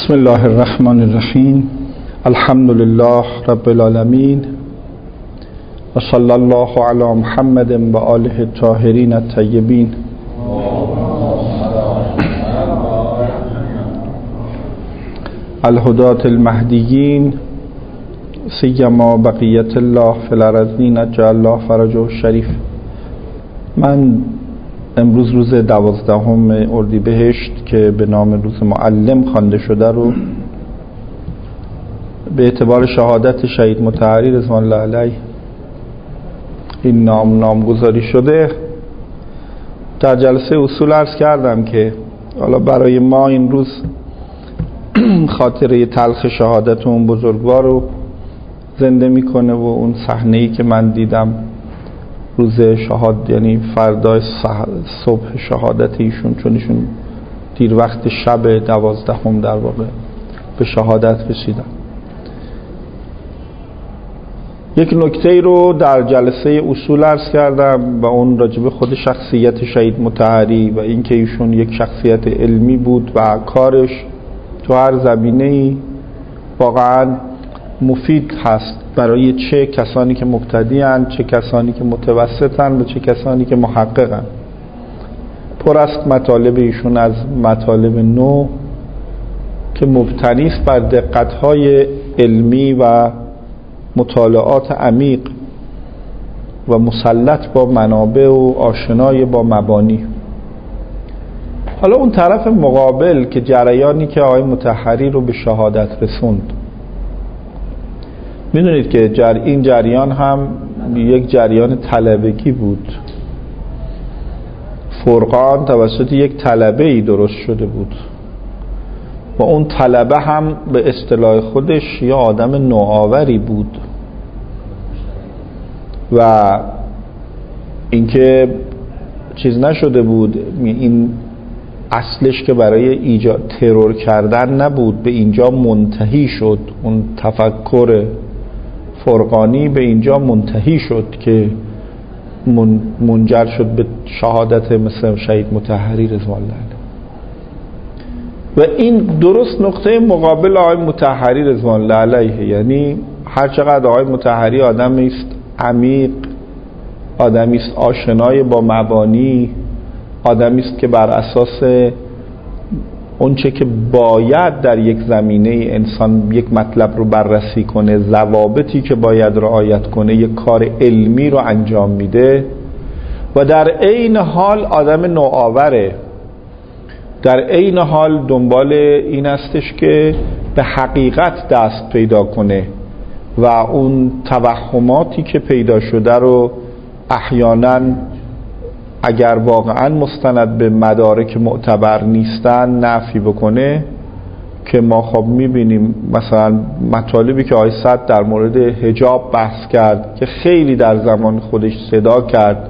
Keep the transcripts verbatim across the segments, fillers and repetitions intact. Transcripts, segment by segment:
بسم الله الرحمن الرحیم. الحمد لله رب العالمین و صلی الله علی محمد و آله الطاهرین الطیبین. الهداة المهدیین سیما بقیت الله فی الارضین اجل الله فرجه الشریف. من امروز روز دوازدهم اردیبهشت که به نام روز معلم خوانده شده رو به اعتبار شهادت شهید مطهری رضوان الله علیه این نام نامگذاری شده. در جلسه اصول عرض کردم که حالا برای ما این روز خاطره تلخ شهادت اون بزرگوار رو زنده میکنه و اون صحنه‌ای که من دیدم روز شهادت، یعنی فردای صبح شهادت ایشون، چون ایشون دیر وقت شب دوازدهم در واقع به شهادت رسیدن. یک نکته رو در جلسه اصول عرض کردم و اون راجب خود شخصیت شهید مطهری و اینکه ایشون یک شخصیت علمی بود و کارش تو هر زمینه‌ای واقعاً مفید هست برای چه کسانی که مبتدی‌اند، چه کسانی که متوسطند و چه کسانی که محققند. پر است مطالب ایشون از مطالب نو که مبتنی است بر دقت‌های علمی و مطالعات عمیق و مسلط با منابع و آشنای با مبانی. حالا اون طرف مقابل که جریانی که آقای مطهری رو به شهادت رسوند، میدونید که جر این جریان هم یک جریان طلبگی بود. فرقان توسط یک طلبه‌ای درست شده بود و اون طلبه هم به اصطلاح خودش یا آدم نوآوری بود و اینکه چیز نشده بود، این اصلش که برای ایجاد ترور کردن نبود، به اینجا منتهی شد. اون تفکر فرقانی به اینجا منتهی شد که منجر شد به شهادت مثل شهید مطهری رضوان الله علیه. و این درست نقطه مقابل آقای مطهری رضوان الله علیه، یعنی هر چقدر آقای مطهری آدمی است عمیق، آدمی است آشنای با مبانی، آدمی است که بر اساس اونچه که باید در یک زمینه انسان یک مطلب رو بررسی کنه، ضوابطی که باید رعایت کنه، یک کار علمی رو انجام میده و در عین حال آدم نوآوره. در عین حال دنبال این استش که به حقیقت دست پیدا کنه و اون توهماتی که پیدا شده رو احیانا اگر واقعا مستند به مدارک معتبر نیستن نفی بکنه. که ما خب میبینیم مثلا مطالبی که آقای صدر در مورد حجاب بحث کرد که خیلی در زمان خودش صدا کرد،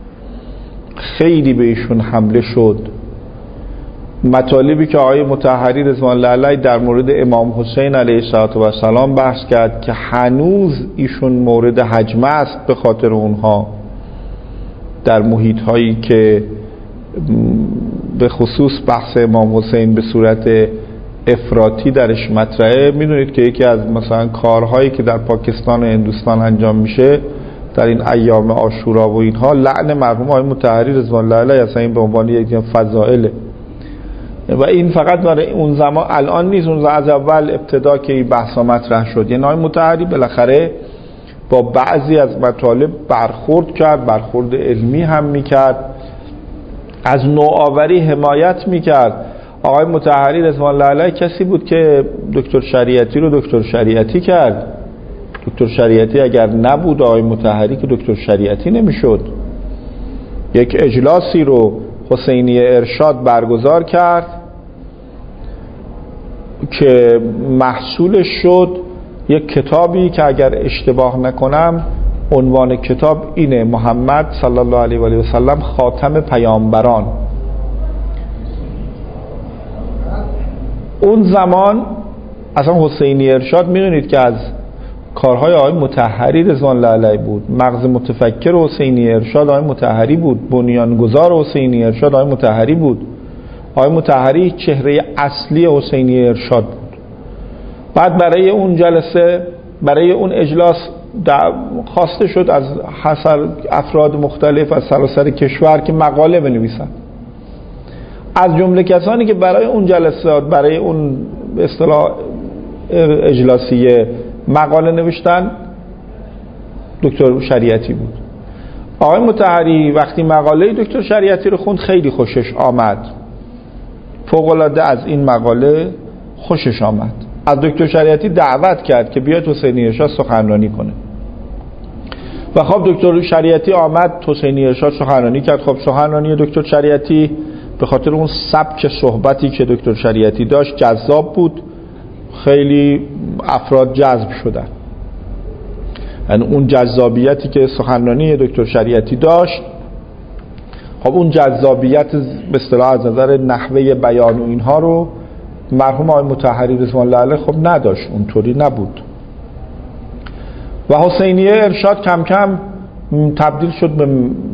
خیلی به ایشون حمله شد. مطالبی که آقای مطهری رضوان الله علیه در مورد امام حسین علیه السلام بحث کرد که هنوز ایشون مورد هجمه است به خاطر اونها در محیط هایی که به خصوص بحث امام حسین به صورت افراطی درش مطرحه. میدونید که یکی از مثلا کارهایی که در پاکستان و هندوستان انجام میشه در این ایام عاشورا و اینها، لعن مرحوم آقای مطهری رضوان الله علیه، اصلا این به عنوان یک فضائله و این فقط برای اون زمان، الان نیست، اون از اول ابتدا که این بحثا مطرح شد. یعنی آقای مطهری بالاخره با بعضی از مطالب برخورد کرد، برخورد علمی هم میکرد، از نوآوری حمایت میکرد. آقای مطهری رضوان الله علیه کسی بود که دکتر شریعتی رو دکتر شریعتی کرد. دکتر شریعتی اگر نبود آقای مطهری که دکتر شریعتی نمیشد. یک اجلاسی رو حسینی ارشاد برگزار کرد که محصولش شد یک کتابی که اگر اشتباه نکنم عنوان کتاب اینه: محمد صلی الله علیه و آله و سلم خاتم پیامبران. اون زمان اصلا حسینی ارشاد میدونید که از کارهای آقای مطهری رضوان الله علیه بود. مغز متفکر حسینی ارشاد آقای مطهری بود. بنیانگذار حسینی ارشاد آقای مطهری بود. آقای مطهری چهره اصلی حسینی ارشاد بود. بعد برای اون جلسه، برای اون اجلاس خواسته شد از حسر افراد مختلف از سراسر کشور که مقاله بنویسن. از جمله کسانی که برای اون جلسات، برای اون به اصطلاح اجلاسیه مقاله نوشتن، دکتر شریعتی بود. آقای مطهری وقتی مقاله دکتر شریعتی رو خوند خیلی خوشش آمد، فوق‌العاده از این مقاله خوشش آمد. از دکتر شریعتی دعوت کرد که بیاد حسینی ارشاد سخنرانی کنه و خب دکتر شریعتی آمد، حسینی ارشاد سخنرانی کرد. خب سخنرانی دکتر شریعتی به خاطر اون سبک صحبتی که دکتر شریعتی داشت جذاب بود، خیلی افراد جذب شدن. یعنی اون جذابیتی که سخنرانی دکتر شریعتی داشت، خب اون جذابیت به اصطلاح از نظر نحوه بیان و اینها رو مرحوم آقای مطهری رضوان الله علیه خب نداشت، اونطوری نبود. و حسینیه ارشاد کم کم تبدیل شد به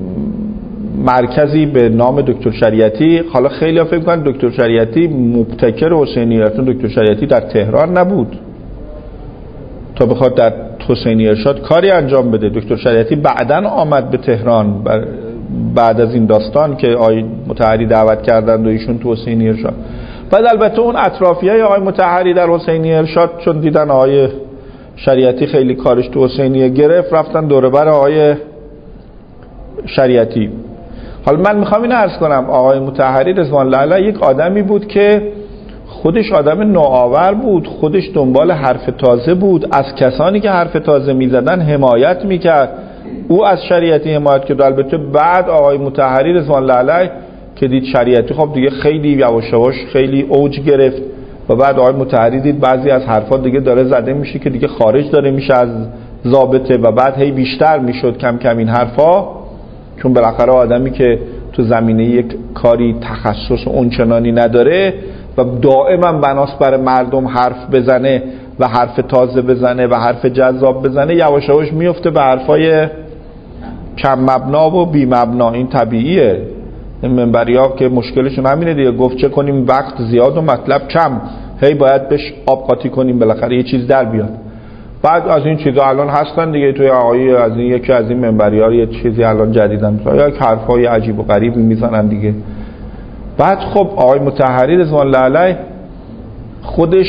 مرکزی به نام دکتر شریعتی. حالا خیلی ها فکر می‌کنن دکتر شریعتی مبتکر حسینیه، دکتر شریعتی در تهران نبود تا بخواد در حسینیه ارشاد کاری انجام بده. دکتر شریعتی بعداً آمد به تهران بعد از این داستان که آقای مطهری دعوت کردند و ایشون تو حسینیه ارشاد. بعد البته اون اطرافیای آقای مطهری در حسینیه ارشاد چون دیدن آقای شریعتی خیلی کارش تو حسینیه گرفت، رفتن دور بر آقای شریعتی. حالا من میخوام این عرض کنم آقای مطهری رضوان الله علیه یک آدمی بود که خودش آدم نوآور بود، خودش دنبال حرف تازه بود، از کسانی که حرف تازه میزدن حمایت میکرد. او از شریعتی حمایت کرد. البته بعد آقای مطهری رضوان الله علیه که دید شریعتی خب دیگه خیلی یواش یواش خیلی اوج گرفت و بعد آقای مطهری دید بعضی از حرفا دیگه داره زده میشه که دیگه خارج داره میشه از ضابطه و بعد هی بیشتر میشد کم کم این حرفا، چون بالاخره آدمی که تو زمینه یک کاری تخصص اونچنانی نداره و دائما بناس بر مردم حرف بزنه و حرف تازه بزنه و حرف جذاب بزنه، یواش یواش میفته به حرفای کم مبنا و بی مبنا. این طبیعیه. این منبری‌ها که مشکلشون همینه دیگه، گفت چه کنیم وقت زیاد و مطلب کم، هی باید بهش آب قاطی کنیم بالاخره یه چیز در بیاد. بعد از این چیزا الان هستن دیگه توی آقای از این یکی از این منبری‌ها یه چیزی الان جدیدن یک حرفای عجیب و غریبی میزنن دیگه. بعد خب آقای مطهری رضوان الله علیه خودش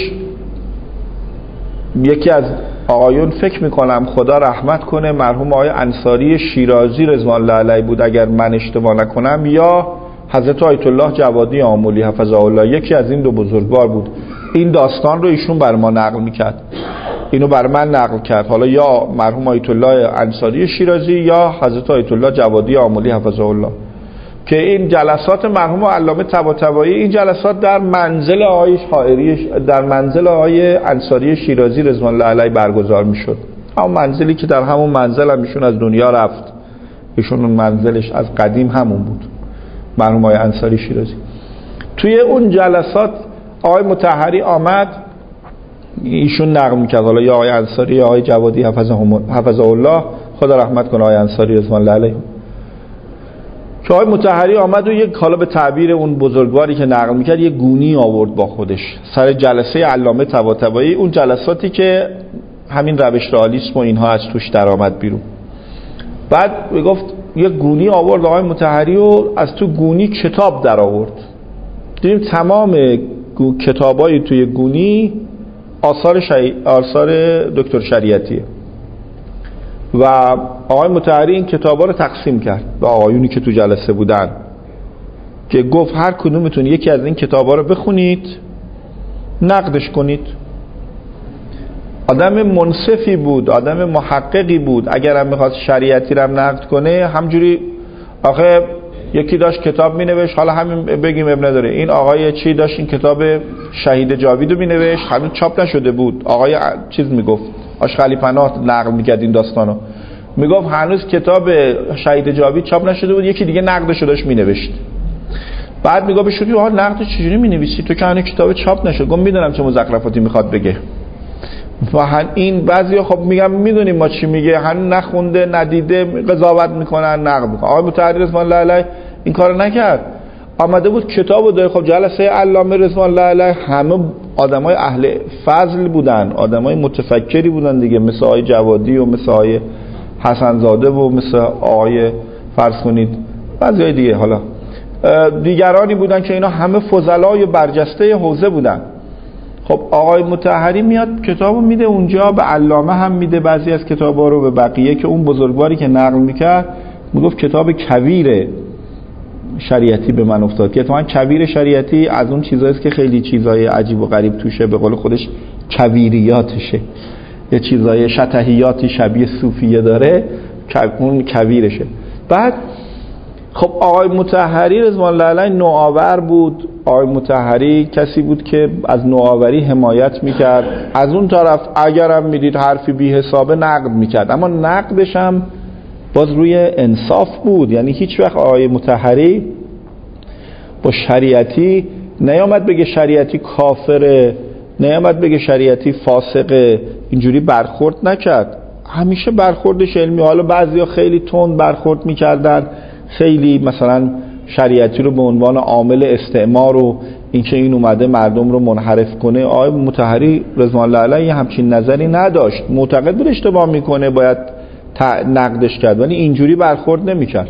یکی از آقایون فکر میکنم خدا رحمت کنه مرحوم آقای انصاری شیرازی رضوان الله علیه بود اگر من اشتباه نکنم، یا حضرت آیت الله جوادی آملی حفظه الله، یکی از این دو بزرگوار بود. این داستان رو ایشون بر ما نقل میکرد، اینو بر من نقل کرد. حالا یا مرحوم آیت الله انصاری شیرازی یا حضرت آیت الله جوادی آملی حفظه الله، که این جلسات مرحوم علامه طباطبایی این جلسات در منزل آقای شاعری در منزل آقای انصاری شیرازی رضوان الله علیه برگزار میشد. همون منزلی که در همون منزل هم ایشون از دنیا رفت، ایشون اون منزلش از قدیم همون بود، مرحوم آقای انصاری شیرازی. توی اون جلسات آقای مطهری آمد، ایشون نقل میکرد، حالا یا آقای انصاری یا آقای جوادی حفظه الله، خدا رحمت کنه آقای انصاری رضوان الله علیه، که آقای مطهری آمد و یک، حالا به تعبیر اون بزرگواری که نقل میکرد، یک گونی آورد با خودش سر جلسه علامه طباطبایی، اون جلساتی که همین روش رئالیسم و اینها از توش در آمد بیرون. بعد گفت یک گونی آورد آقای مطهری و از تو گونی کتاب در آورد. دیدیم تمام کتابای توی گونی آثار, شای... آثار دکتر شریعتیه و آقای مطهری این کتابا رو تقسیم کرد به آقایونی که تو جلسه بودن، که گفت هر کدومتون یکی از این کتابا رو بخونید، نقدش کنید. آدم منصفی بود، آدم محققی بود. اگر هم میخواست شریعتی رو نقد کنه همجوری، آخه یکی داشت کتاب مینوشت، حالا همین بگیم اب نداره، این آقای چی داشت این کتاب شهید جاوید رو مینوشت، هنوز چاپ نشده بود. آقای چیز میگفت، آشغالی پناه نقل میکرد این داستانو، میگفت هنوز کتاب شهید جاوید چاپ نشده بود، یکی دیگه نقدشو داشت مینوشت. بعد میگفت بشوری آها نقدش چجوری مینویسی تو که هنوز کتاب چاپ نشد؟ گفت میدونم چه مزخرفاتی میخواد بگه. و این بعضیا خب میگم میدونیم ما چی میگه، هنوز نخونده ندیده قضاوت میکنن نقد میکنن. آقای مطهری رضوان الله علیه این کارو نکرد. آمده بود کتابو داره. خب جلسه علامه رضوان الله علیه همه آدمای اهل فضل بودن، آدمای متفکری بودن دیگه، مثل آقای جوادی و مثل آقای حسن زاده و مثل آقای فرض کنید بعضی دیگه، حالا دیگرانی بودن که اینا همه فضلای برجسته حوزه بودن. خب آقای مطهری میاد کتابو میده اونجا، به علامه هم میده بعضی از کتابا رو، به بقیه که اون بزرگواری که نقل میکرد میگفت کتاب کویر شریعتی به من افتاد، که اتفاقا کویر شریعتی از اون چیزاییست که خیلی چیزای عجیب و غریب توشه، به قول خودش کویریاتشه، یه چیزای شطحیاتی شبیه صوفیه داره، اون کویرشه. بعد خب آقای مطهری رضوان الله علیه نوآور بود. آقای مطهری کسی بود که از نوآوری حمایت میکرد، از اون طرف اگرم میدید حرفی بی حسابه نقد میکرد، اما نقدش هم باز روی انصاف بود. یعنی هیچ وقت آقای مطهری با شریعتی نیامد بگه شریعتی کافره، نیامد بگه شریعتی فاسقه، اینجوری برخورد نکرد. همیشه برخوردش علمی. حالا بعضیا خیلی تند برخورد میکردن، خیلی مثلا شریعتی رو به عنوان عامل استعمار و اینکه این اومده مردم رو منحرف کنه. آقای مطهری رضوان الله علیه همچین نظری نداشت، معتقد بود اشتباه میکنه باید نقدش کرد، ولی اینجوری برخورد نمیکرد.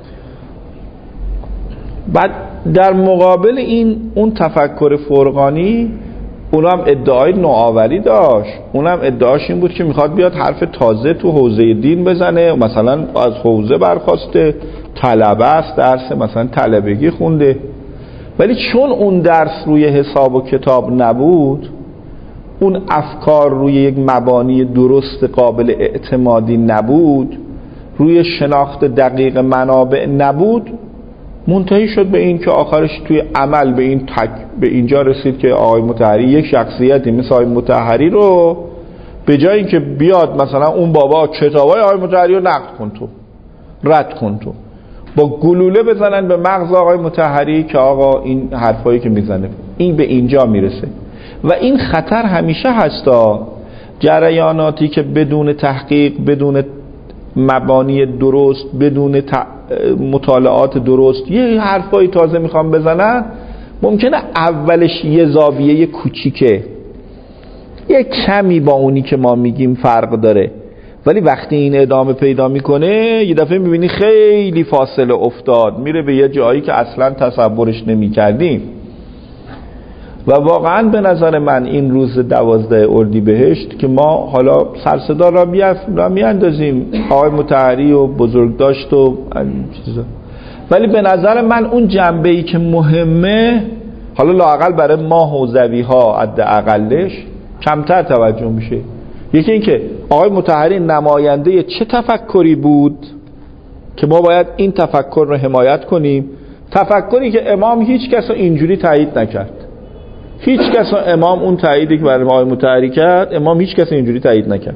بعد در مقابل این اون تفکر فرقانی، اونم ادعای نوآوری داشت، اونم ادعاش این بود که میخواد بیاد حرف تازه تو حوزه دین بزنه، مثلا از حوزه برخواسته، طلبه است، درس مثلا طلبگی خونده، ولی چون اون درس روی حساب و کتاب نبود، اون افکار روی یک مبانی درست قابل اعتمادی نبود، روی شناخت دقیق منابع نبود، منتهی شد به این که آخرش توی عمل به این تک به اینجا رسید که آقای مطهری یک شخصیتی مثل آقای مطهری رو به جای اینکه بیاد مثلا اون بابا کتابای آقای مطهری رو نقد کن تو، رد کن تو، با گلوله بزنن به مغز آقای مطهری که آقا این حرفایی که میزنه این به اینجا میرسه. و این خطر همیشه هستا، جریاناتی که بدون تحقیق، بدون مبانی درست، بدون مطالعات درست یه حرفایی تازه میخوام بزنن، ممکنه اولش یه زاویه کوچیکه، یه کمی با اونی که ما میگیم فرق داره، ولی وقتی این ادامه پیدا میکنه یه دفعه میبینی خیلی فاصله افتاد، میره به یه جایی که اصلا تصورش نمیکردیم. و واقعا به نظر من این روز دوازده اردیبهشت که ما حالا سرصدا را را میاندازیم آقای مطهری و بزرگ داشت و چیزا، ولی به نظر من اون جنبه‌ای که مهمه، حالا لااقل برای ما حوزوی ها حداقلش کمتر توجه میشه. یکی این که آقای مطهری نماینده چه تفکری بود که ما باید این تفکر رو حمایت کنیم، تفکری که امام هیچ کس رو اینجوری تایید نکرد، هیچ کس امام اون تاییدی که برای آقای مطهری کرد امام هیچ کس اینجوری تایید نکرد.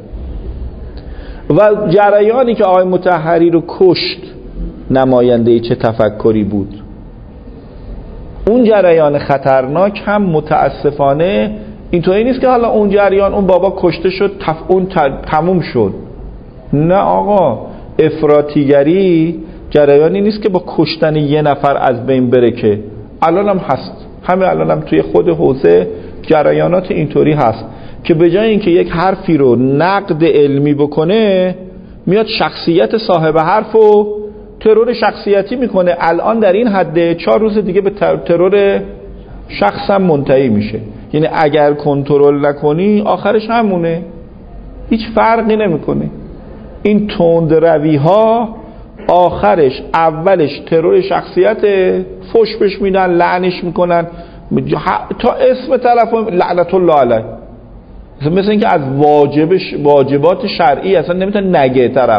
و جریانی که آقای مطهری رو کشت نماینده چه تفکری بود، اون جریان خطرناک هم متاسفانه اینطوری نیست که حالا اون جریان اون بابا کشته شد تف... اون ت... تموم شد. نه آقا، افراطیگری جریانی نیست که با کشتن یه نفر از بین بره، که الان هم هست، همه الان هم توی خود حوزه جریانات اینطوری هست که به جای اینکه یک حرفی رو نقد علمی بکنه میاد شخصیت صاحب حرف رو ترور شخصیتی میکنه. الان در این حد چهار روز دیگه به ترور شخص هم منتهی میشه. یعنی اگر کنترل نکنی آخرش همونه، هیچ فرقی نمیکنه. این تند روی ها آخرش اولش ترور شخصیت، فوش بش میدن، لعنش میکنن تا اسم تلفن لعنت الله علیه، مثل اینکه از واجبش واجبات شرعی اصلا نمیتونه نگه طرف.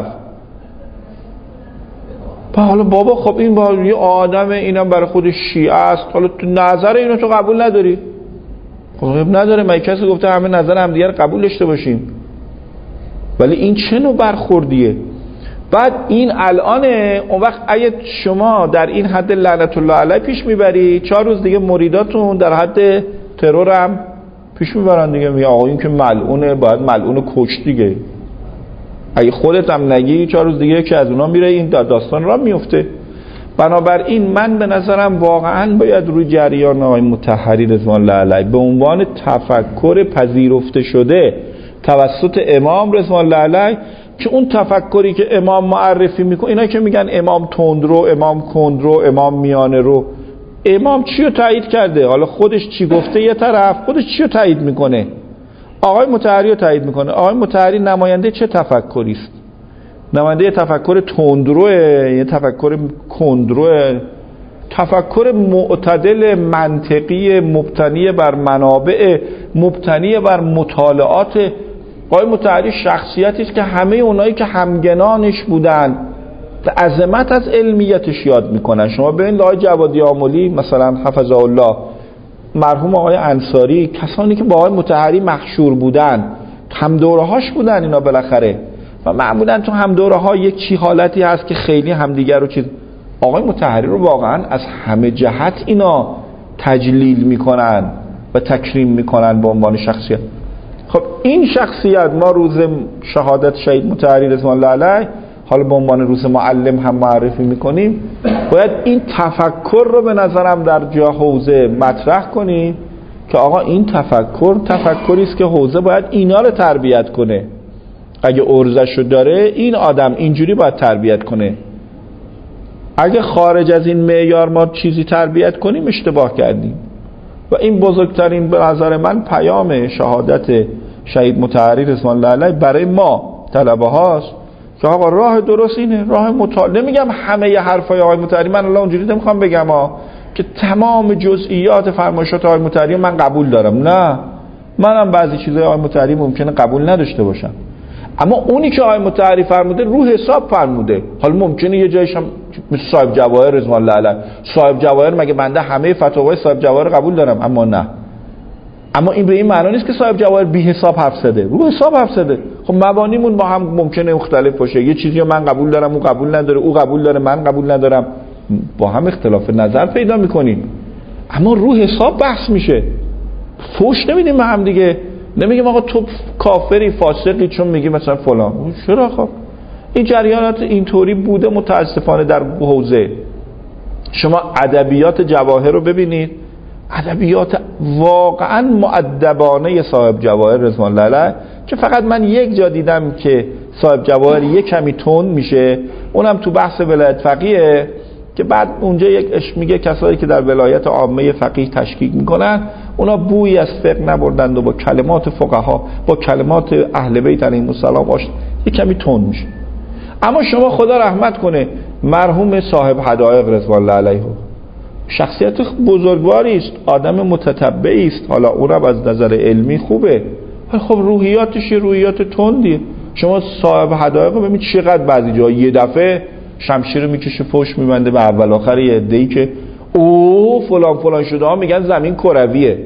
حالا بابا خب این با یه آدم، اینم برای خودش شیعه است، حالا تو نظر اینو تو قبول نداری؟ خب نداره، من کسی گفته همه نظر هم دیگر قبول داشته باشیم؟ ولی این چه نوع برخوردیه؟ بعد این الانه، اون وقت اگه شما در این حد لعنت الله علیه پیش میبری، چهار روز دیگه مریداتون در حد ترور هم پیش میبرن دیگه، میگه آقا این که ملعونه، باید ملعون کشت دیگه. اگه خودت هم نگی چهار روز دیگه که از اونا میره این داستان را میفته. بنابراین من به نظرم واقعا باید روی جریان آقای مطهری رضوان الله علیه به عنوان تفکر پذیرفته شده توسط امام رضوان الله علیه، که اون تفکری که امام معرفی میکنه، اینا که میگن امام تندرو، امام کندرو، امام میانه رو، امام چی رو تایید کرده؟ حالا خودش چی گفته یه طرف، خودش چی رو تایید میکنه؟ آقای مطهری رو تایید میکنه. آقای مطهری نماینده چه تفکری است؟ نماینده یه تفکر تندروه، یه تفکر کندروه، تفکر معتدل منطقی مبتنی بر منابع، مبتنی بر مطالعات. آقای مطهری شخصیتی است که همه اونایی که همگنانش بودن به عظمت از علمیتش یاد میکنن. شما ببینید آقای جوادی آملی مثلا حفظه الله، مرحوم آقای انصاری، کسانی که با آقای مطهری محشور بودن، هم دوره هاش بودن اینا بالاخره، و معمولا تو هم دوره ها یک چی حالتی هست که خیلی همدیگر رو چیز. آقای مطهری رو واقعا از همه جهت اینا تجلیل میکنن و تکریم میکنن به عنوان شخصیت. خب این شخصیت ما روز شهادت شهید مطهری رضوان الله علیه، حالا به عنوان روز معلم هم معرفی میکنیم، باید این تفکر رو به نظرم در جا حوزه مطرح کنیم که آقا این تفکر تفکری است که حوزه باید اینا رو تربیت کنه. اگه ارزشو داره این آدم اینجوری باید تربیت کنه. اگه خارج از این معیار ما چیزی تربیت کنیم اشتباه کردیم. و این بزرگترین به نظر من پیام شهادت شهید مطهری رضوان الله علیه برای ما طلبه هاست که آقا راه درست اینه، راه مطالعه. نمیگم همه ی حرفای آقای مطهری، من الله اونجوری نمیخوام بگم ها که تمام جزئیات فرمایشات آقای مطهری من قبول دارم، نه، منم بعضی چیزای آقای مطهری ممکنه قبول نداشته باشم، اما اونی که آقای مطهری فرموده رو حساب فرموده. حالا ممکنه یه جایش هم مثل صاحب جواهر رضوان الله علیه، صاحب جواهر مگه بنده همه فتاوای صاحب جواهر قبول دارم؟ اما نه، اما این به این معنی نیست که صاحب جواهر بی حساب حرف زده، رو حساب حرف زده. خب مبانیمون با هم ممکنه مختلف باشه، یه چیزی من قبول دارم او قبول نداره، او قبول داره من قبول ندارم، با هم اختلاف نظر پیدا میکنیم، اما رو حساب بحث میشه، فوش نمیدیم به هم دیگه. نمیگیم آقا تو کافری فاسقی چون میگی مثلا فلان. چرا؟ خب این جریانات اینطوری بوده متاسفانه در حوزه. شما ادبیات جواهر رو ببینید، ادبیات واقعا مؤدبانه صاحب جواهر رضوان الله علیه، که فقط من یک جا دیدم که صاحب جواهر یک کمی تند میشه، اونم تو بحث ولایت فقیه، که بعد اونجا یک اش میگه کسایی که در ولایت عامه فقیه تشکیک میکنن اونا بویی از فقه نبردند و با کلمات فقها، با کلمات اهل بیت علیهم السلام آشنا، یک کمی تند میشه. اما شما خدا رحمت کنه مرحوم صاحب حدائق رضوان الله علیه شخصیت بزرگواری است، آدم متتبعی است، حالا اونم از نظر علمی خوبه، خب روحیاتش روحیات تندیه. شما صاحب حدائق رو ببینید چقدر بعضی جا یه دفعه شمشیر میکشه پشت میبنده به اول آخر یه عده‌ای که او فلان فلان شده ها میگن زمین کرویه،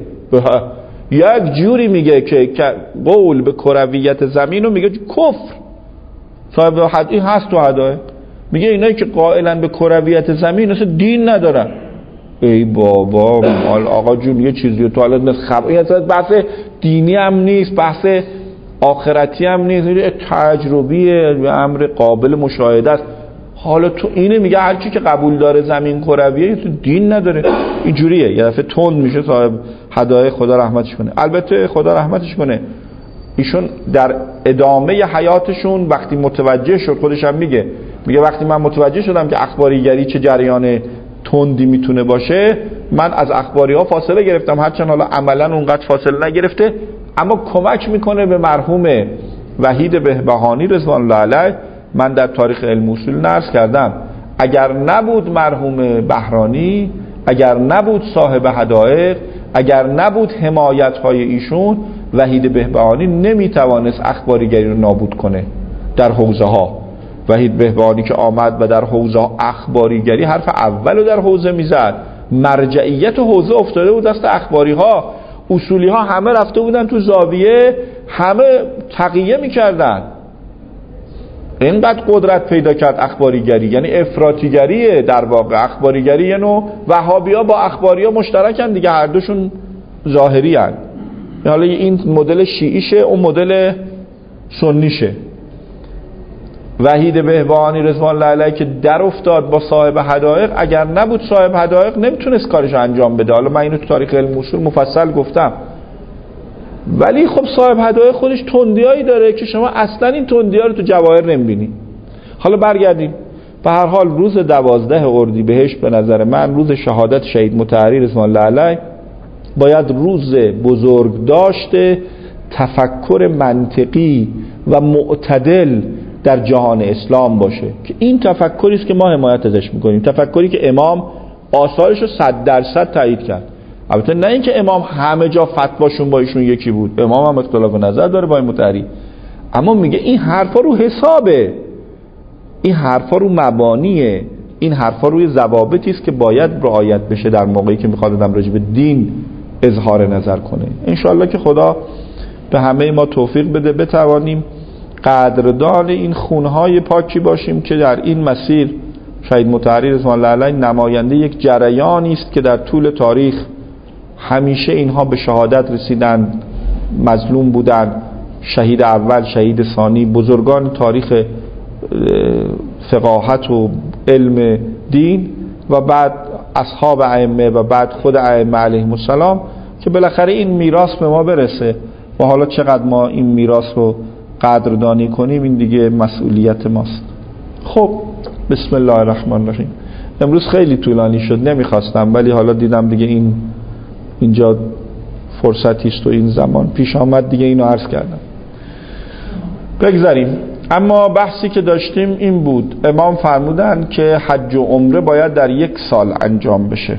یک جوری میگه که قول به کرویت زمین رو میگه کفر. صاحب حد این هست تو حدائق، میگه اینایی که قائلن به کرویت زمین اصلا دین ندارن. ای بابا مال آقا جون یه چیزی تو حالت مثل خبر، این اصلا بحث دینی هم نیست، بحث آخرتی هم نیست، تجربیه، امر قابل مشاهده است. حالا تو اینه میگه هر کی که قبول داره زمین کرویه تو دین نداره. اینجوریه، یه دفعه تند میشه صاحب حدائق، خدا رحمتش کنه. البته خدا رحمتش کنه ایشون در ادامه حیاتشون وقتی متوجه شد، خودش هم میگه میگه وقتی من متوجه شدم که اخباریگری چه جریان تندی میتونه باشه، من از اخباری ها فاصله گرفتم، هرچند حالا عملا اونقدر فاصله نگرفته، اما کمک میکنه به مرحوم وحید بهبهانی رضوان الله علیه. من در تاریخ علم اصول نرس کردم اگر نبود مرحوم بهرانی، اگر نبود صاحب حدائق، اگر نبود حمایت های ایشون، وحید بهبهانی نمیتوانست اخباریگری رو نابود کنه در حوزه ها. وحید بهبهانی که آمد و در حوزه اخباریگری حرف اول رو در حوزه میزد، مرجعیت حوزه افتاده بود دست اخباری ها، اصولی ها همه رفته بودن تو زاویه، همه تقیه میکردن. اینقدر قدرت پیدا کرد اخباریگری، یعنی افراطیگریه در واقع. اخباریگری یه نوع، وهابی ها با اخباری ها مشترکن دیگه، هر دوشون ظاهری هن. حالا این مدل شیعیشه، اون مدل سنیشه. وحید بهبهانی رضوان الله علیه که در افتاد با صاحب حدایق، اگر نبود صاحب حدایق نمیتونست کارش انجام بده. حالا من اینو تو تاریخ علم اصول مفصل گفتم، ولی خب صاحب حدایق خودش تندیایی داره که شما اصلا این تندی‌ها رو تو جواهر نمیبینی. حالا برگردیم. به هر حال روز دوازده اردیبهشت به نظر من روز شهادت شهید مطهری رضوان الله علیه باید روز بزرگ داشته تفکر منطقی و معتدل در جهان اسلام باشه که این تفکری است که ما حمایت ازش میکنیم، تفکری که امام آثارش رو صد درصد تایید کرد. البته نه اینکه امام همه جا فتواشون با ایشون یکی بود، امام هم اختلاف نظر داره با این مطهری، اما میگه این حرفا رو حسابه، این حرفا رو مبانیه، این حرفا روی ضوابطی است که باید رعایت بشه در موقعی که میخواد آدم راجع به دین اظهار نظر کنه. انشالله که خدا به همه ما توفیق بده بتوانیم قدردان این خونهای پاکی باشیم که در این مسیر شهید مطهری رضوان الله علیه نماینده یک جریانی است که در طول تاریخ همیشه اینها به شهادت رسیدند، مظلوم بودند، شهید اول، شهید ثانی، بزرگان تاریخ فقاهت و علم دین و بعد اصحاب ائمه و بعد خود ائمه علیهم السلام که بالاخره این میراث به ما برسه و حالا چقدر ما این میراث رو قدردانی کنیم این دیگه مسئولیت ماست. خب بسم الله الرحمن الرحیم. امروز خیلی طولانی شد، نمیخواستم ولی حالا دیدم دیگه این اینجا فرصتی است و این زمان پیش آمد دیگه اینو عرض کردم. بگذاریم. اما بحثی که داشتیم این بود، امام فرمودن که حج و عمره باید در یک سال انجام بشه.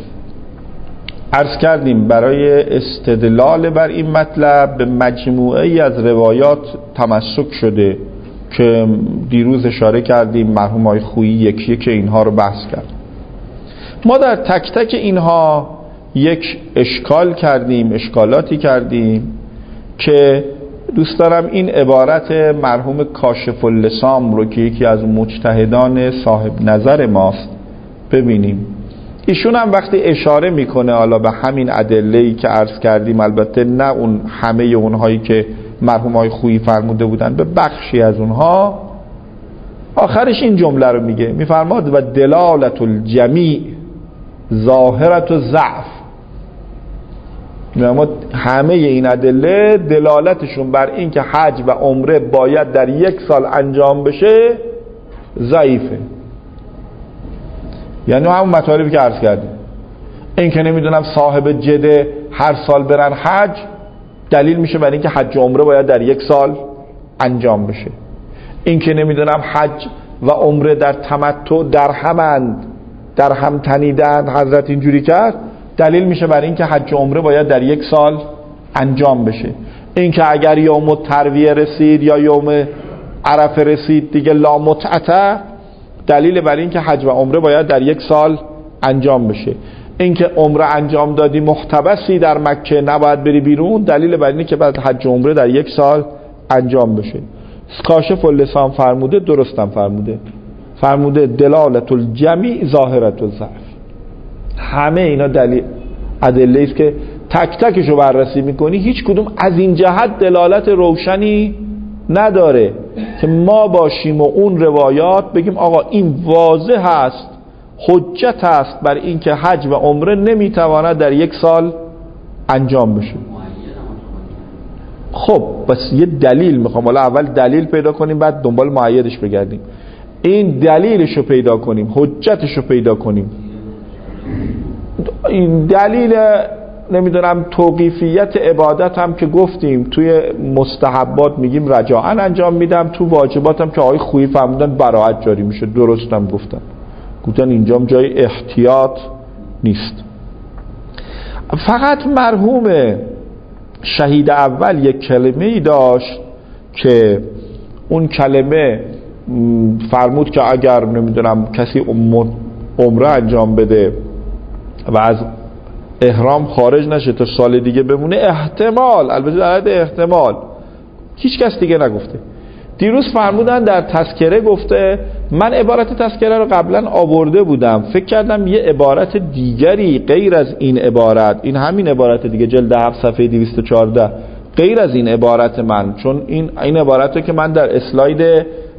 عرض کردیم برای استدلال بر این مطلب به مجموعه ای از روایات تمسک شده که دیروز اشاره کردیم، مرحوم آقای خویی یکی که اینها رو بحث کرد. ما در تک تک اینها یک اشکال کردیم، اشکالاتی کردیم که دوست دارم این عبارت مرحوم کاشف اللسام رو که یکی از مجتهدان صاحب نظر ماست ببینیم. ایشون هم وقتی اشاره میکنه حالا به همین ادله‌ای که عرض کردیم، البته نه اون همه اونهایی که مرحوم های خویی فرموده بودن، به بخشی از اونها، آخرش این جمله رو میگه، میفرماد و دلالت الجمیع ظاهرت و ضعف. ما همه این ادله دلالتشون بر این که حج و عمره باید در یک سال انجام بشه ضعیفه. یعنی همون مطالبی که عرض کردیم، این که نمیدونم صاحب جده هر سال برن حج دلیل میشه برای این که حج و عمره باید در یک سال انجام بشه. این که نمیدونم حج و عمره در تمتع در همند، در هم تنیدن، حضرت اینجوری کرد، دلیل میشه برای این که حج و عمره باید در یک سال انجام بشه. این که اگر یوم الترویه رسید یا یوم عرفه رسید دیگه لا متعته، دلیل برای این که حج و عمره باید در یک سال انجام بشه. این که عمره انجام دادی محتبسی در مکه نباید بری بیرون، دلیل برای این که بعد حج و عمره در یک سال انجام بشه. کاشف اللسان فرموده، درستم فرموده، فرموده دلالت الجمیع ظاهرت الضعف. همه اینا دلیل ادله است که تک تکشو بررسی میکنی، هیچ کدوم از این جهت دلالت روشنی نداره که ما باشیم و اون روایات بگیم آقا این واضح هست، حجت هست بر این که حج و عمره نمیتواند در یک سال انجام بشه. خب بس یه دلیل میخوام، حالا اول دلیل پیدا کنیم بعد دنبال معیدش بگردیم. این دلیلشو پیدا کنیم، حجتشو پیدا کنیم. این دلیل نمیدونم توقیفیت عبادت هم که گفتیم، توی مستحبات میگیم رجاءً انجام میدم، تو واجبات هم که آقای خویی فرمودن براعت جاری میشه، درستم گفتن، گفتن اینجام جای احتیاط نیست. فقط مرحوم شهید اول یک کلمه ای داشت که اون کلمه فرمود که اگر نمیدونم کسی عمره انجام بده و از احرام خارج نشه تا سال دیگه بمونه، احتمال، البته در حد احتمال، هیچ کس دیگه نگفته. دیروز فرمودن در تذکره گفته، من عبارت تذکره رو قبلا آورده بودم، فکر کردم یه عبارت دیگری غیر از این عبارت، این همین عبارت دیگه، جلد هفت صفحه دویست و چهارده، غیر از این عبارت من، چون این این عبارت رو که من در اسلاید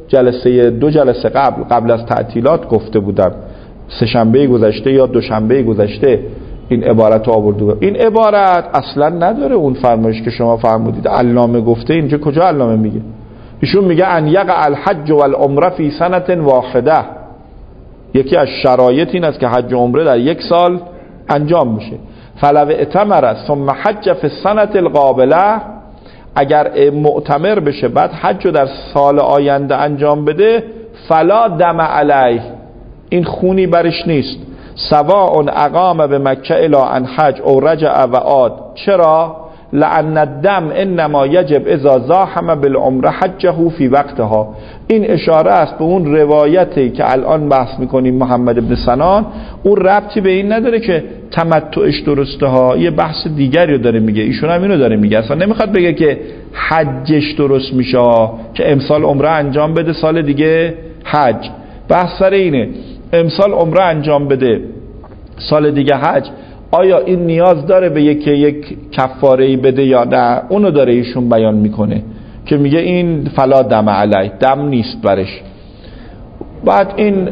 جلسه دو جلسه قبل قبل از تعطیلات گفته بودم، سه شنبه گذشته یا دوشنبه گذشته این عبارت رو آورده. این عبارت اصلا نداره اون فرمایش که شما فرمودید علامه گفته. اینجا کجا علامه میگه؟ ایشون میگه ان یقع الحج والعمره فی سنه واحده. یکی از شرایط این است که حج و عمره در یک سال انجام میشه. فلو اعتمر ثم حج فی السنه القابله، اگر معتمر بشه بعد حج رو در سال آینده انجام بده، فلا دم علیه، این خونی برش نیست. سواء اقام به مکه الی ان حج او رجع و عاد. چرا؟ لأن الدم انما یجب اذا زاحم بالعمره حجه فی وقتها. این اشاره است به اون روایتی که الان بحث میکنیم محمد ابن سنان. اون ربطی به این نداره که تمتعش درسته ها، یه بحث دیگری رو داره میگه. ایشون هم اینو داره میگه، اصلا نمیخواد بگه که حجش درست میشه که امسال عمره انجام بده سال دیگه حج. بحث سر اینه امسال عمره انجام بده سال دیگه حج، آیا این نیاز داره به یک یک کفاره‌ای بده یا نه؟ اونو داره ایشون بیان میکنه که میگه این فلا دم علیه، دم نیست برش. بعد این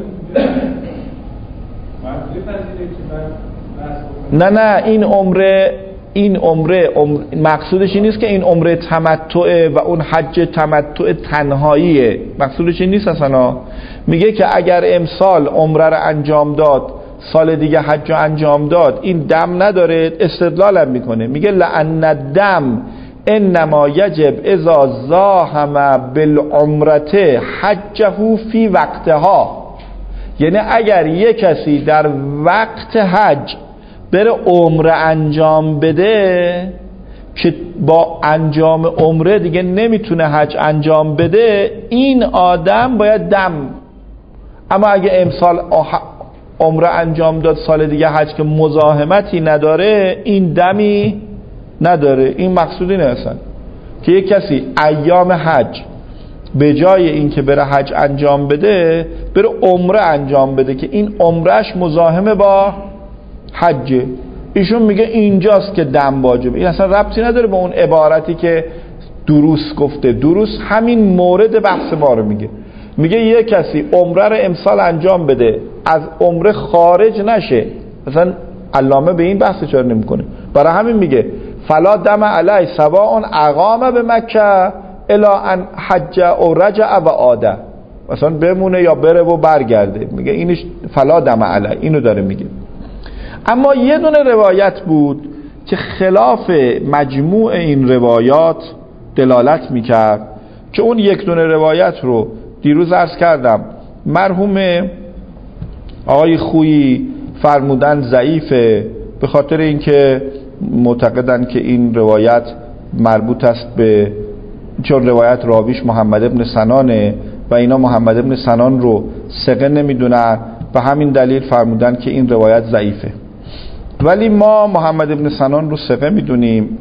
نه نه این عمره این عمره عمر... مقصودش این نیست که این عمره تمتعه و اون حج تمتع تنهاییه، مقصودش این نیست اصلا. میگه که اگر امسال عمره رو انجام داد سال دیگه حج رو انجام داد، این دم نداره. استدلالم میکنه، میگه لأن الدم انما یجب اذا زاحم بالعمرته حجه فی وقتها. یعنی اگر یک کسی در وقت حج بره عمره انجام بده که با انجام عمره دیگه نمیتونه حج انجام بده، این آدم باید دم. اما اگه امسال عمره انجام داد سال دیگه حج که مزاحمتی نداره، این دمی نداره. این مقصودی نیستن که یک کسی ایام حج به جای این که بره حج انجام بده بره عمره انجام بده که این عمرهش مزاحمه با حجه. ایشون میگه اینجاست که دم واجبه. این اصلا ربطی نداره به اون عبارتی که دروس گفته. دروس همین مورد بحث ما رو میگه. میگه یک کسی عمره رو امسال انجام بده از عمره خارج نشه، مثلا علامه به این بحث چرا نمیکنه؟ برای همین میگه فلا دم علی سواء اقام به مکه الی ان حج او رجع و عاد، مثلا بمونه یا بره و برگرده. میگه اینش فلا دم علی، اینو داره میگه. اما یه دونه روایت بود که خلاف مجموع این روایات دلالت میکرد که اون یک دونه روایت رو دیروز عرض کردم مرحوم آقای خویی فرمودن ضعیفه، به خاطر اینکه معتقدن که این روایت مربوط است به، چون روایت راویش محمد ابن سنانه و اینا محمد ابن سنان رو ثقه نمیدونن، به همین دلیل فرمودن که این روایت ضعیفه. ولی ما محمد ابن سنان رو ثقه میدونیم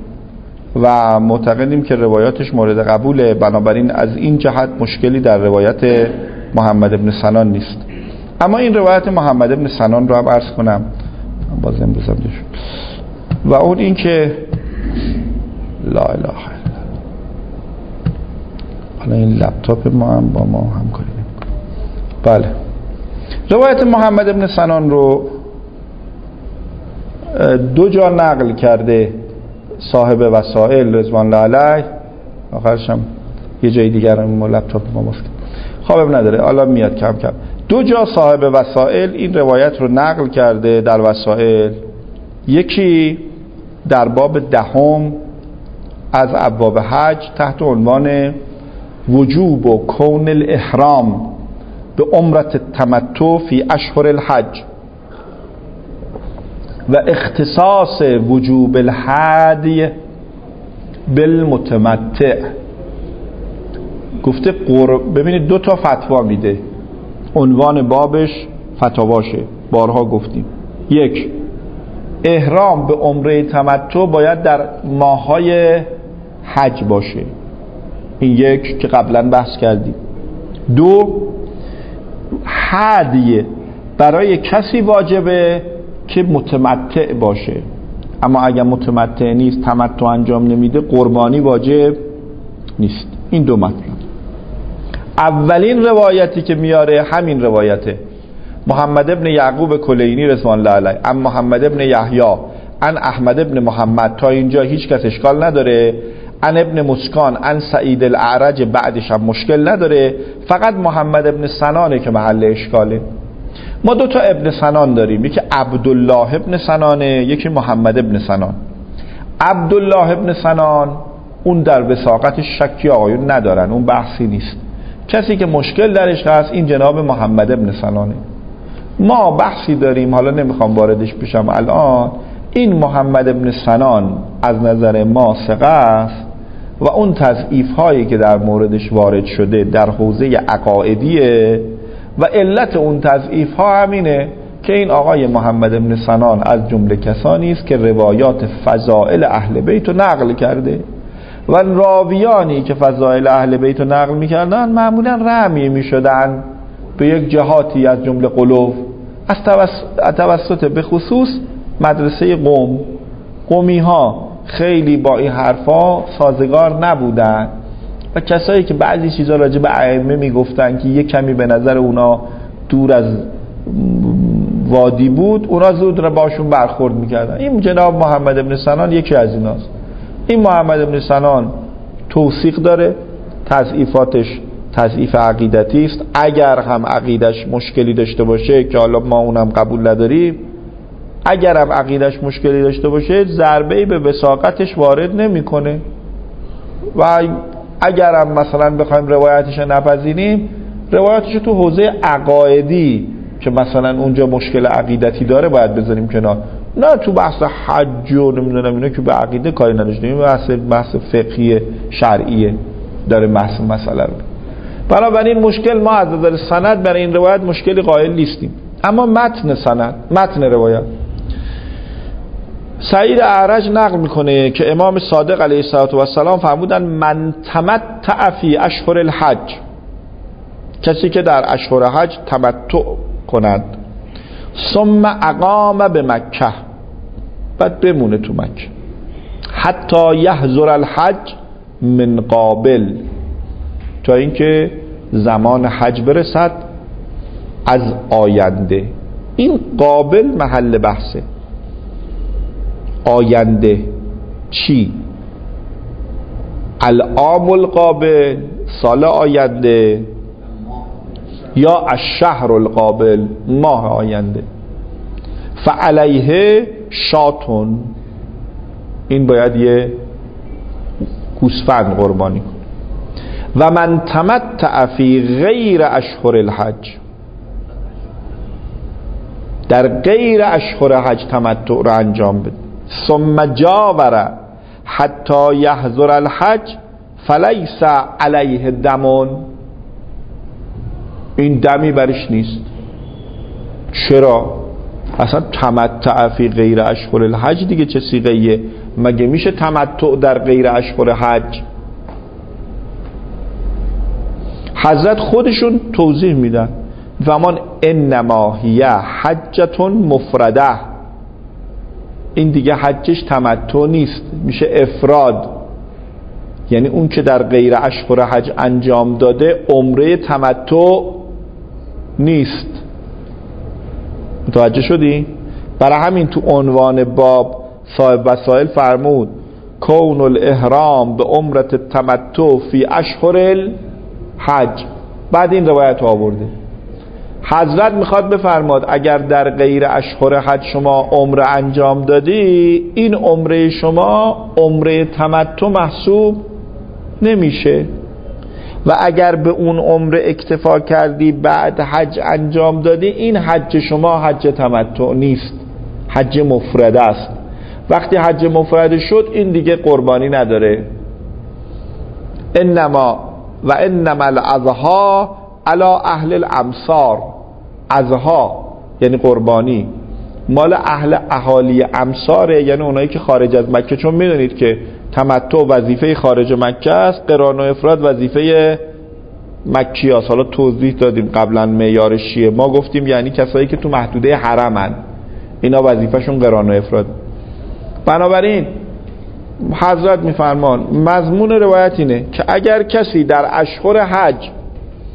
و معتقدیم که روایاتش مورد قبوله، بنابراین از این جهت مشکلی در روایت محمد ابن سنان نیست. اما این روایت محمد ابن سنان رو هم عرض کنم باز امروز هم داشت، و اون این که لا اله الا الله. حالا این لپتاپ ما هم با ما همکاری نمی‌کنه. بله، روایت محمد ابن سنان رو دو جا نقل کرده صاحب وسائل رضوان الله علیه، آخرش هم یه جای دیگر هم لپتاپ ما باز کرد. خواب نداره، حالا میاد کم کم. دو جا صاحب وسائل این روایت رو نقل کرده در وسائل. یکی در باب دهم از ابواب حج تحت عنوان وجوب و کون الاحرام به عمرت تمتع فی اشهر الحج و اختصاص وجوب الهدی بالمتمتع. گفته قرب، ببینید دو تا فتوا میده، عنوان بابش فتاواشه، بارها گفتیم. یک، احرام به عمره تمتع باید در ماههای حج باشه، این یک که قبلا بحث کردیم. دو، هدی برای کسی واجبه که متمتع باشه، اما اگر متمتع نیست، تمتع انجام نمیده، قربانی واجب نیست. این دو مطلب. اولین روایتی که میاره همین روایته، محمد ابن یعقوب کلینی رضوان الله علیه ام محمد ابن یحیی ان احمد ابن محمد، تا اینجا هیچ کس اشکال نداره. ان ابن مسکان ان سعید الاعرج بعدش هم مشکل نداره، فقط محمد ابن سنانه که محل اشکاله. ما دو تا ابن سنان داریم، یکی عبدالله ابن سنانه، یکی محمد ابن سنان. عبدالله ابن سنان اون در وثاقتش شکی آقایون ندارن، اون بحثی نیست. کسی که مشکل درش هست این جناب محمد ابن سنانه. ما بحثی داریم، حالا نمیخوام واردش بشم الان. این محمد ابن سنان از نظر ما ثقه است و اون تضعیف هایی که در موردش وارد شده در حوزه عقائدیه و علت اون تضعیف ها همینه که این آقای محمد ابن سنان از جمله کسانی است که روایات فضائل اهل بیت رو نقل کرده و راویانی که فضائل اهل بیت رو نقل میکردن معمولا رمی میشدن به یک جهاتی از جمله قلوب، از توسط, توسط به خصوص مدرسه قوم. قومی ها خیلی با این حرفا سازگار نبودن و کسایی که بعضی چیزا راجع به ائمه میگفتن که یک کمی به نظر اونا دور از وادی بود، اونا زود را باشون برخورد میکردن. این جناب محمد ابن سنان یکی از ایناست. این محمد ابن سنان توثیق داره، تضعیفاتش تضعیف عقیدتی است، اگر هم عقیدش مشکلی داشته باشه که حالا ما اونم قبول نداریم، اگر هم عقیدش مشکلی داشته باشه ضربه‌ای به وثاقتش وارد نمیکنه و اگر هم مثلا بخوایم روایتش رو نپذیریم، روایتش تو حوزه عقایدی که مثلا اونجا مشکل عقیدتی داره باید بذاریم کنار، نه تو بحث حج و نمیدونم اینا که به عقیده کاری نداشته، این بحث بحث فقهی شرعیه داره بحث مسئله رو. بنابراین مشکل ما از نظر سند برای این روایت مشکلی قائل نیستیم، اما متن سند، متن روایت سعید اعرج نقل میکنه که امام صادق علیه السلام فرمودن من تمتع فی اشهر الحج، کسی که در اشهر حج تمتع کند، ثم اقام به مکه، بعد بمونه تو مکه، حتی یحضر الحج من قابل، تا اینکه زمان حج برسد از آینده. این قابل محل بحثه. آینده چی؟ العام القابل، سال آینده، یا الشهر القابل، ماه آینده. فعلیه شاتون، این باید یه گوسفند قربانی کن. و من تمتع فی غیر اشهر الحج، در غیر اشهر حج تمتع رو انجام بده. ثم جاور حتی یحضر الحج فلیس علیه دمون، این دمی برش نیست. چرا؟ اصلا تمتع فی غیر اشهر الحج دیگه چه صیغه‌ایه؟ مگه میشه تمتع در غیر اشهر حج؟ حضرت خودشون توضیح میدن ومان انما هی حجتون مفرده، این دیگه حجش تمتع نیست، میشه افراد. یعنی اون که در غیر اشهر حج انجام داده عمره تمتع نیست. متوجه شدی؟ برای همین تو عنوان باب صاحب وسائل فرمود کون الاحرام به عمرت تمتع فی اشهر الحج، بعد این روایت آورده. حضرت میخواد بفرماد اگر در غیر اشهر حج شما عمره انجام دادی، این عمره شما عمره تمتع محسوب نمیشه و اگر به اون عمره اکتفا کردی بعد حج انجام دادی، این حج شما حج تمتع نیست، حج مفرده است. وقتی حج مفرده شد این دیگه قربانی نداره. انما و انما الاضحی علی اهل الامصار، اضحی یعنی قربانی مال اهل اهالی امصاره، یعنی اونایی که خارج از مکه، چون میدونید که تمتع وظیفه خارج مکه است، قران و افراد وظیفه مکی هست. حالا توضیح دادیم قبلا معیار شیعه، ما گفتیم یعنی کسایی که تو محدوده حرمن، اینا وظیفهشون قران و افراد. بنابراین حضرت میفرمان مضمون روایت اینه که اگر کسی در اشهر حج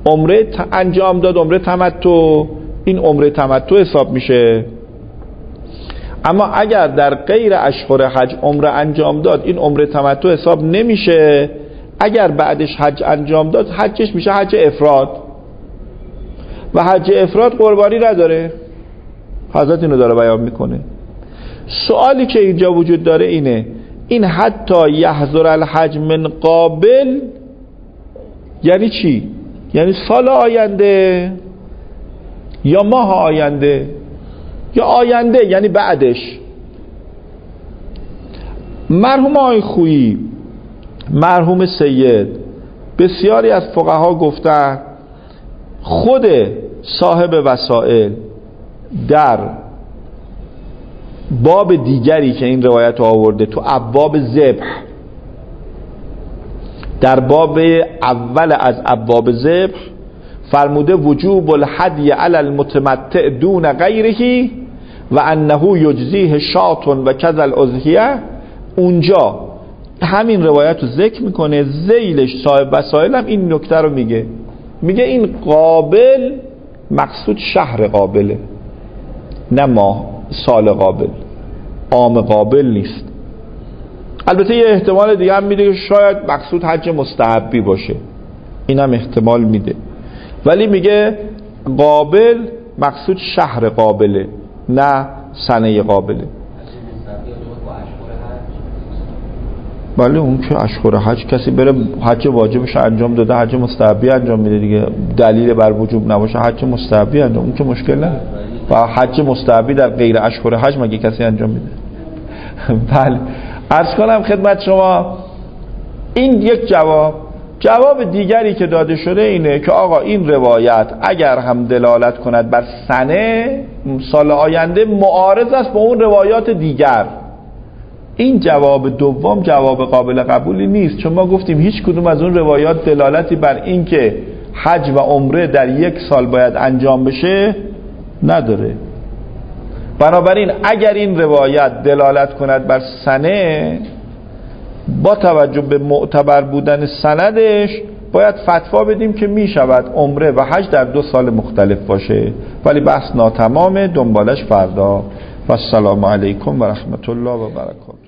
عمره انجام داد، عمره تمتع، این عمره تمتع حساب میشه. اما اگر در غیر اشهر حج عمره انجام داد، این عمره تمتع حساب نمیشه. اگر بعدش حج انجام داد، حجش میشه حج افراد و حج افراد قربانی نداره. حضرت اینو داره بیان میکنه. سوالی که اینجا وجود داره اینه، این حتی یحضر الحج من قابل یعنی چی؟ یعنی سال آینده یا ماه آینده یا آینده یعنی بعدش. مرحوم آقای خویی، مرحوم سید، بسیاری از فقها گفتن خود صاحب وسائل در باب دیگری که این روایت رو آورده، تو ابواب ذبح، در باب اول از ابواب ذبح فرموده وجوب الهدی علی المتمتع دون غیره و انه یجزیه شاتون و کذا الاضحیه. اونجا همین روایت رو ذکر میکنه، ذیلش صاحب وسائل هم این نکته رو میگه، میگه این قابل مقصود شهر قابله، نه ماه سال قابل، عام قابل نیست. البته یه احتمال دیگه هم میده که شاید مقصود حج مستحبی باشه، این هم احتمال میده، ولی میگه قابل مقصود شهر قابله نه سنه قابله. بله اون که اشهر حج کسی بره حج واجبش انجام داده، حج مستحبی انجام میده دیگه، دلیل بر وجوب نباشه حج مستحبی انجام، اون که مشکل نداره. و حج مستحبی در غیر اشهر حج مگه کسی انجام میده؟ بله عرض کنم خدمت شما این یک جواب. جواب دیگری که داده شده اینه که آقا این روایت اگر هم دلالت کند بر سنه سال آینده معارض است با اون روایات دیگر. این جواب دوم جواب قابل قبولی نیست، چون ما گفتیم هیچ کدوم از اون روایات دلالتی بر این که حج و عمره در یک سال باید انجام بشه نداره. بنابراین اگر این روایت دلالت کند بر سنه، با توجه به معتبر بودن سندش باید فتوا بدیم که می شود عمره و حج در دو سال مختلف باشه، ولی بحث ناتمامه، دنبالش فردا. و السلام علیکم و رحمت الله و برکاته.